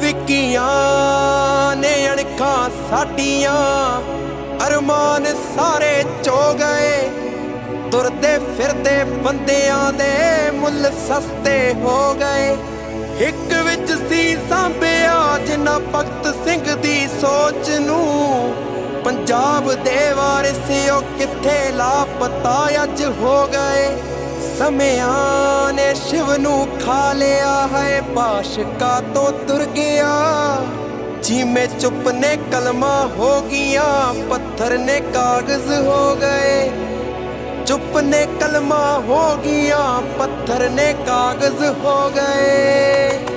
विकियां ने अणखां साडियां अरमान सारे चो गए। तुरदे फिरदे बंदियां दे मुल सस्ते हो गए। हिक विच सी सांभिया जिन्ना भगत सिंह दी सोच नूं। पंजाब दे वारिस ओ किथे लापता अज हो गए। ਸਮਿਆਂ ने शिव नूं खा लिया है पाशका तो तुर गया। चीमे चुप ने कलमा हो गया पत्थर ने कागज हो गए। चुप ने कलमा हो गया पत्थर ने कागज हो गए।